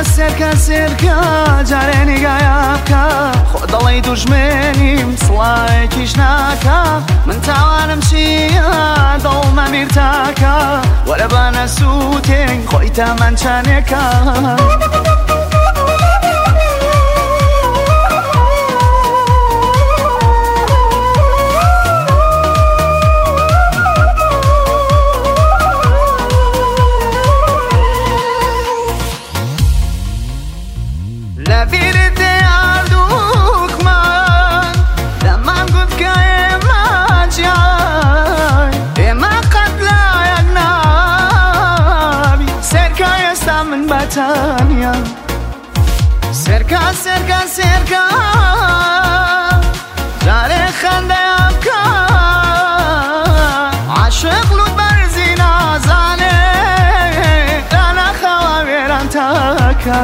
سێرکە جارێ نیگایە بکە خۆ دەڵێی دوژمنیم سڵایەکیش ناکە من تاوانم چییە دڵمە میرتاکە وەرە بانە سووتێن خۆی تەمەنچانێکە لەبیرت یاردووکمان دەمان گوتکە ئێمە جیای ئێمە قەت لایەک نابی سێرکە ئێستا من بەتەنیا سێرکە جارێ خەندەیە بکە عاشق لوت بەرزی نازانێ دانەخەوە وێران تاکە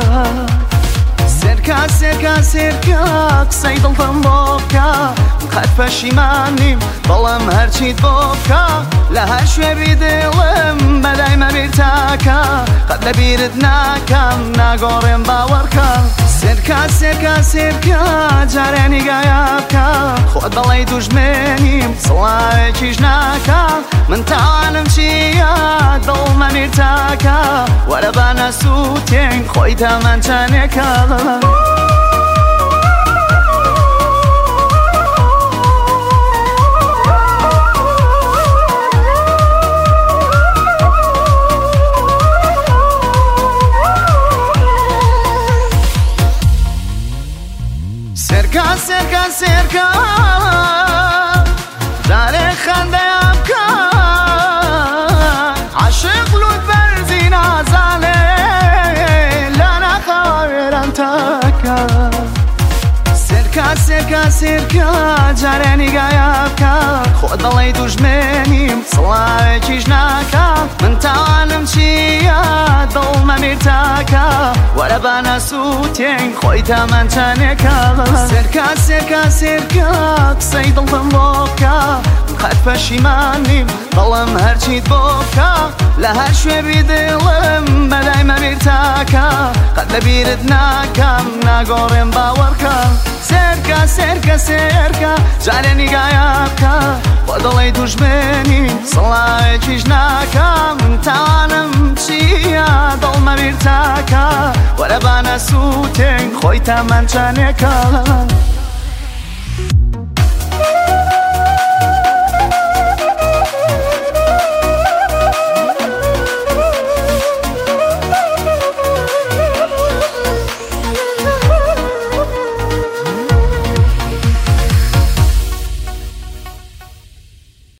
سێرکە قسەی دڵتم بۆ بکە قەت پەشیمانیم بەڵام هەرچیت بۆ بکە لە هەر شوێری دڵم بەدایمە بیرتاکە قەت لەبیرت ناکەم ناگۆڕێم باوەڕکە سێرکە جارێ نیگایە بکە خۆت دەڵێی دوژمنیم سڵایەکیش ناکە من تاوانم چییە دڵمە میرتاکە وەرە بانە سووتێن خۆی تەمەنچانێکە سێرکە جارێ خەندەیە بکە عاشق لوت بەرزی نازانێ لە ناخەوە وێران تاکە سێرکە جارێ نیگایە بکە خۆ دەڵێی دوژمنیم سڵایەکیش ناکە من تاوانم چییە دڵمە میرتاکە وەرە بانە سووتێن خۆی تەمەنچانێکە سێرکە قسەی دڵتم بۆ بکە قەت پەشیمانیم بەڵام هەرچیت بۆ بکە لە هەر شوێری دڵم بەدایمە میرتاکە قەت لەبیرت ناکەم ناگۆڕێم باوەڕکە سێرکە جارێ نیگایە بکە خۆ دەڵێی دوژمنیم سڵایەکیش ناکە من تاوانم چییە دڵمە میرتاکە وەرە بانە سووتێن خۆی تەمەنچانێکە